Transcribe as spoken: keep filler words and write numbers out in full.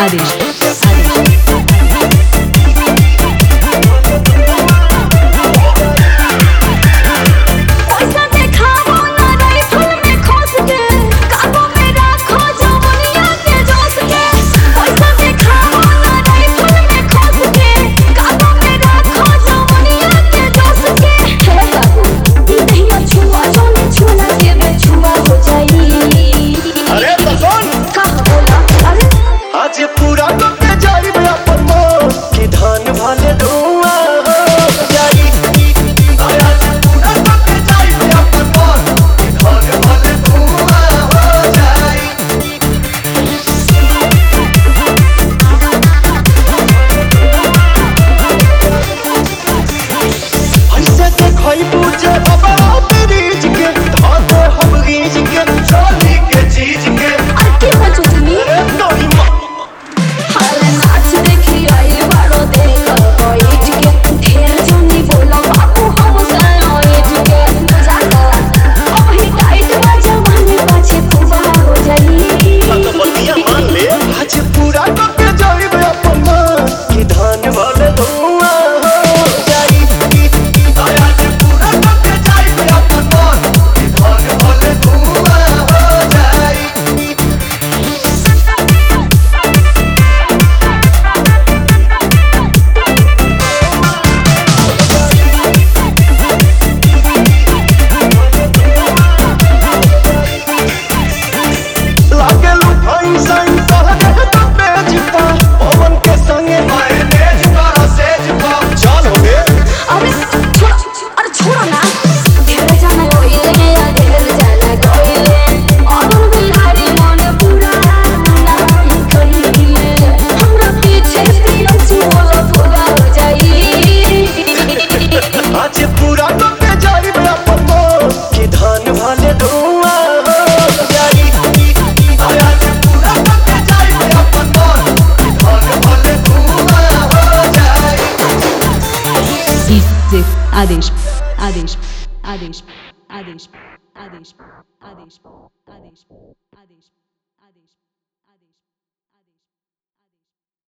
आदेश आदेश पूरा करके जाइबे अपन मन कि धान भाले धुआं हो जाई। आज पूरा करके जाइबे अपन मन कि धान भाले धुआं हो जाई। ऐसे देखई पूजे बाबा तेरीज के धाते हम गीज के चोली के चीज के अरे बचो तुमी नहीं पूरा करके जाइबे अपन मन कि धान भाले धुआं हो जाई। आज पूरा करके जाइबे अपन मन कि धान भाले धुआं हो जाई। आदेश आदेश आदेश आदेश आदेश आदेश आदेश आदेश